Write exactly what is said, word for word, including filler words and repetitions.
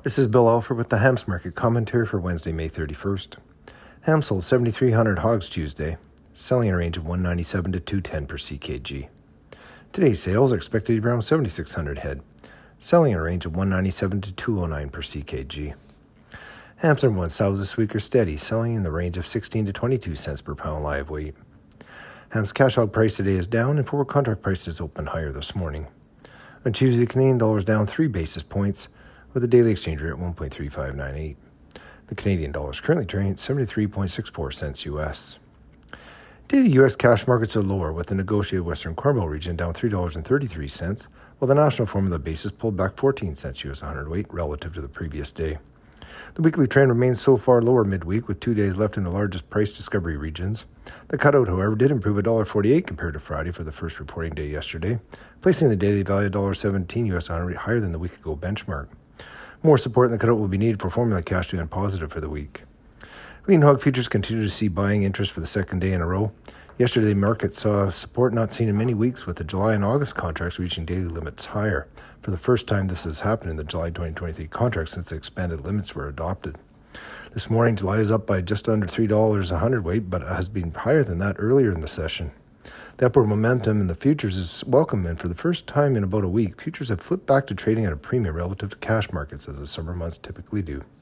This is Bill Alford with the Hams Market Commentary for Wednesday, May thirty-first. Ham sold seven thousand three hundred hogs Tuesday, selling in a range of one ninety-seven to two ten per C K G. Today's sales are expected to be around seven thousand six hundred head, selling in a range of one ninety-seven to two oh nine per C K G. Hams number one sows this week are steady, selling in the range of sixteen to twenty-two cents per pound live weight. Ham's cash hog price today is down, and forward contract prices opened higher this morning. On Tuesday, the Canadian dollar is down three basis points, with the daily exchange rate at one point three five nine eight. The Canadian dollar is currently trading at seventy-three point six four cents U S. Daily U S cash markets are lower, with the negotiated Western Corn Belt region down three dollars and thirty-three cents, while the national formula basis pulled back fourteen cents U S a hundredweight relative to the previous day. The weekly trend remains so far lower midweek, with two days left in the largest price discovery regions. The cutout, however, did improve one dollar and forty-eight cents compared to Friday for the first reporting day yesterday, placing the daily value of one dollar and seventeen cents U S a hundredweight higher than the week ago benchmark. More support in the cutout will be needed for formula cash to end positive for the week. Lean hog futures continue to see buying interest for the second day in a row. Yesterday, the market saw support not seen in many weeks, with the July and August contracts reaching daily limits higher. For the first time, this has happened in the July twenty twenty-three contract since the expanded limits were adopted. This morning, July is up by just under three dollars a hundredweight, but has been higher than that earlier in the session. The upward momentum in the futures is welcome, and for the first time in about a week, futures have flipped back to trading at a premium relative to cash markets, as the summer months typically do.